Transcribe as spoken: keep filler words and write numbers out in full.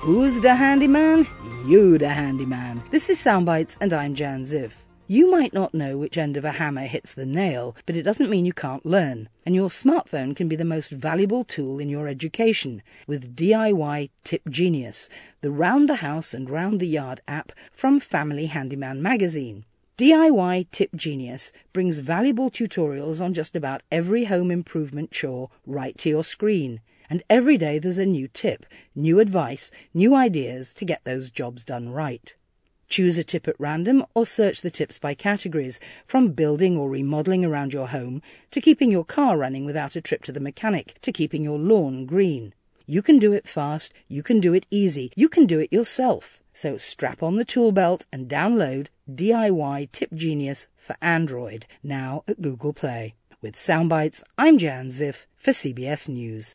Who's the handyman? You the handyman. This is Soundbites and I'm Jan Ziff. You might not know which end of a hammer hits the nail, but it doesn't mean you can't learn. And your smartphone can be the most valuable tool in your education with D I Y Tip Genius, the round the house and round the yard app from Family Handyman magazine. D I Y Tip Genius brings valuable tutorials on just about every home improvement chore right to your screen. And every day there's a new tip, new advice, new ideas to get those jobs done right. Choose a tip at random or search the tips by categories, from building or remodelling around your home to keeping your car running without a trip to the mechanic to keeping your lawn green. You can do it fast, you can do it easy, you can do it yourself. So strap on the tool belt and download D I Y Tip Genius for Android, now at Google Play. With Soundbites, I'm Jan Ziff for C B S News.